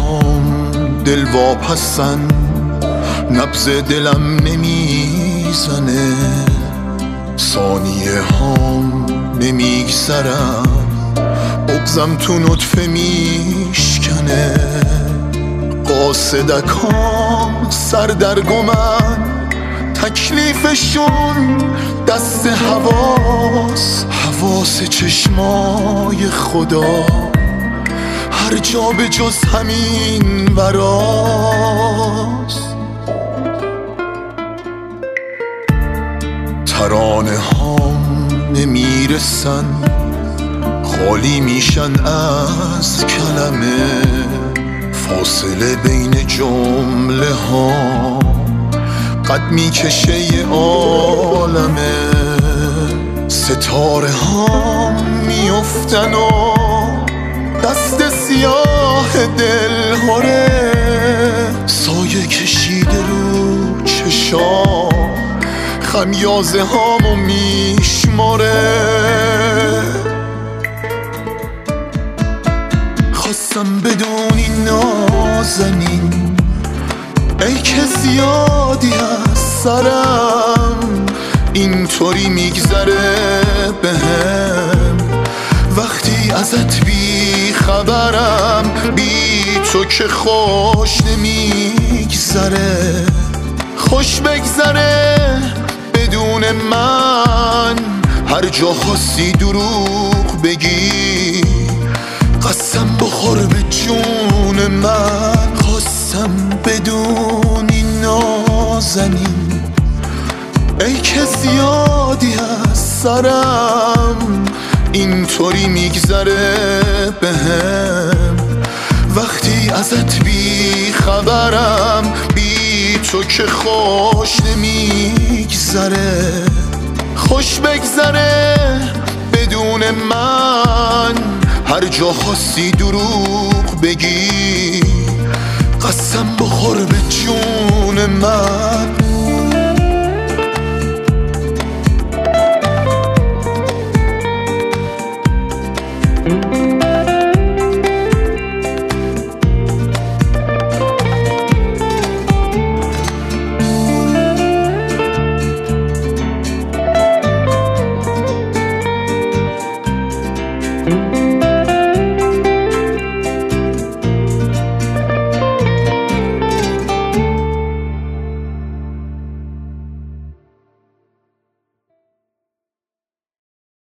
هام دل واپسن، نبض دلم نمیزنه، ثانیه هام نمیگذرم، بغزم تو نطفه میشکنه، قاصدکام سردرگمن، تکلیفشون دست حواس چشمای خدا هر جا به جز همین وراست. ترانه هام نمیرسن، خالی میشن از کلمه، فاصله بین جمله ها قد میکشه یه عالمه، ستاره ها میافتن و دست سیاه دل هره، سایه کشیده رو چشام، خمیازه هامو میشماره. خواستم بدونی نازنین ای که زیادی از سرم، اینطوری میگذره بهم وقتی ازت بی خبرم، بی تو که خوش نمیگذره، خوش بگذره بدون من، هر جا خواستی دروغ بگی قسم بخور به جون من. خواستم بدونی نازنین ای که زیادی از سرم، اینطوری میگذره بهم وقتی ازت بی خبرم، بی تو که خوش نمیگذره، خوش بگذره بدون من، هر جا خواستی دروغ بگی قسم بخور به جون من.